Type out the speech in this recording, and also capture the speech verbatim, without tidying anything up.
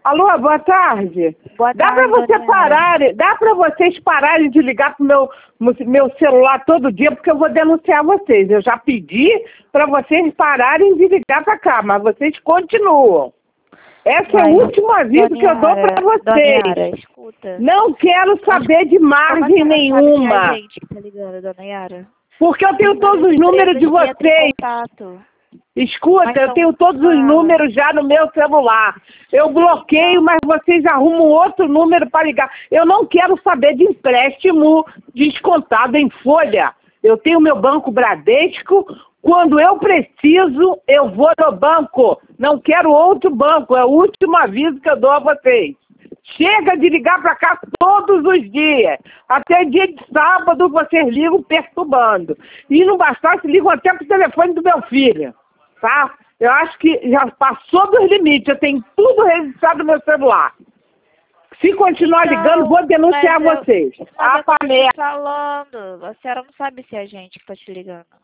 Alô, boa tarde. Boa Dá tarde, para você dona parar, dá para vocês pararem de ligar pro meu, meu celular todo dia, porque eu vou denunciar vocês. Eu já pedi para vocês pararem de ligar para cá, mas vocês continuam. Esse é o Mas, último aviso Dona que eu dou Yara, para Dona vocês. Yara, escuta. Não quero saber de Como a margem senhora sabe que é a nenhuma, gente que tá ligando, Dona Yara? porque eu tenho Tem todos várias os números de empresas que entram em vocês. contato. Escuta, Mas eu são tenho todos os raras. números já no meu celular. Eu bloqueio, mas vocês arrumam outro número para ligar. Eu não quero saber de empréstimo descontado em folha. Eu tenho meu banco Bradesco. Quando eu preciso, eu vou no banco. Não quero outro banco. É o último aviso que eu dou a vocês. Chega de ligar para cá todos os dias. Até dia de sábado vocês ligam perturbando. E não bastasse, ligam até pro telefone do meu filho. Tá? Eu acho que já passou dos limites. Eu tenho tudo registrado no meu celular. Se continuar Então, ligando, vou denunciar mas eu, vocês. mas Ah, eu tô te merda. falando. A senhora não sabe se é a gente que tá te ligando.